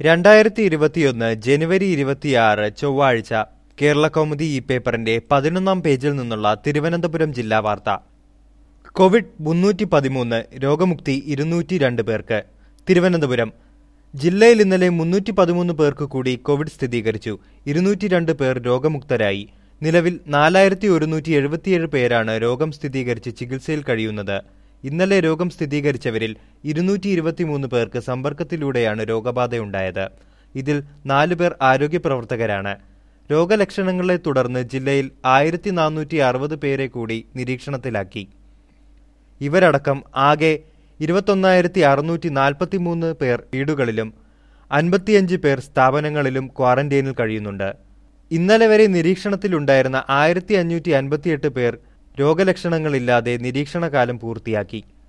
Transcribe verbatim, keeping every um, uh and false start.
രണ്ടായിരത്തി ഇരുപത്തിയൊന്ന് ജനുവരി ഇരുപത്തിയാറ് ചൊവ്വാഴ്ച കേരളകൗമുദി ഈ പേപ്പറിന്റെ പതിനൊന്നാം പേജിൽ നിന്നുള്ള തിരുവനന്തപുരം ജില്ലാ വാർത്ത. കോവിഡ് മുന്നൂറ്റി പതിമൂന്ന്, രോഗമുക്തി ഇരുന്നൂറ്റി രണ്ട് പേർക്ക്. തിരുവനന്തപുരം ജില്ലയിൽ ഇന്നലെ മുന്നൂറ്റി പതിമൂന്ന് പേർക്ക് കൂടി കോവിഡ് സ്ഥിരീകരിച്ചു. ഇരുന്നൂറ്റി രണ്ട് പേർ രോഗമുക്തരായി. നിലവിൽ നാലായിരത്തി ഒരുന്നൂറ്റി എഴുപത്തിയേഴ് പേരാണ് രോഗം സ്ഥിരീകരിച്ച് ചികിത്സയിൽ കഴിയുന്നത്. ഇന്നലെ രോഗം സ്ഥിരീകരിച്ചവരിൽ ഇരുന്നൂറ്റി ഇരുപത്തിമൂന്ന് പേർക്ക് സമ്പർക്കത്തിലൂടെയാണ് രോഗബാധയുണ്ടായത്. ഇതിൽ നാലു പേർ ആരോഗ്യ പ്രവർത്തകരാണ്. രോഗലക്ഷണങ്ങളെ തുടർന്ന് ജില്ലയിൽ ആയിരത്തി നാനൂറ്റി അറുപത് പേരെ കൂടി നിരീക്ഷണത്തിലാക്കി. ഇവരടക്കം ആകെ ഇരുപത്തൊന്നായിരത്തി അറുന്നൂറ്റി നാൽപ്പത്തി മൂന്ന് പേർ വീടുകളിലും അൻപത്തിയഞ്ച് പേർ സ്ഥാപനങ്ങളിലും ക്വാറന്റൈനിൽ കഴിയുന്നുണ്ട്. ഇന്നലെ വരെ നിരീക്ഷണത്തിലുണ്ടായിരുന്ന ആയിരത്തി അഞ്ഞൂറ്റി അൻപത്തിയെട്ട് പേർ രോഗലക്ഷണങ്ങളില്ലാതെ നിരീക്ഷണകാലം പൂർത്തിയാക്കി.